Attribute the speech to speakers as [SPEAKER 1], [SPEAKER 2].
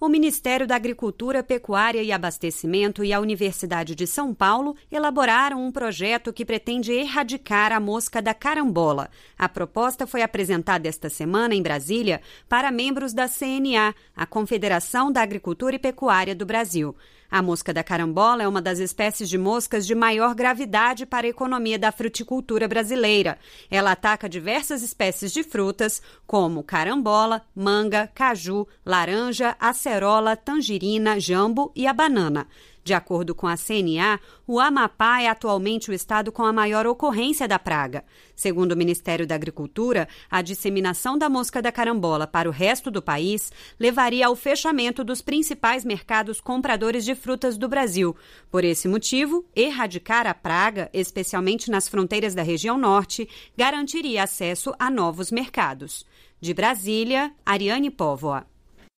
[SPEAKER 1] O Ministério da Agricultura, Pecuária e Abastecimento e a Universidade de São Paulo elaboraram um projeto que pretende erradicar a mosca da carambola. A proposta foi apresentada esta semana em Brasília para membros da CNA, a Confederação da Agricultura e Pecuária do Brasil. A mosca da carambola é uma das espécies de moscas de maior gravidade para a economia da fruticultura brasileira. Ela ataca diversas espécies de frutas, como carambola, manga, caju, laranja, acerola, tangerina, jambo e a banana. De acordo com a CNA, o Amapá é atualmente o estado com a maior ocorrência da praga. Segundo o Ministério da Agricultura, a disseminação da mosca da carambola para o resto do país levaria ao fechamento dos principais mercados compradores de frutas do Brasil. Por esse motivo, erradicar a praga, especialmente nas fronteiras da região norte, garantiria acesso a novos mercados. De Brasília, Ariane Póvoa.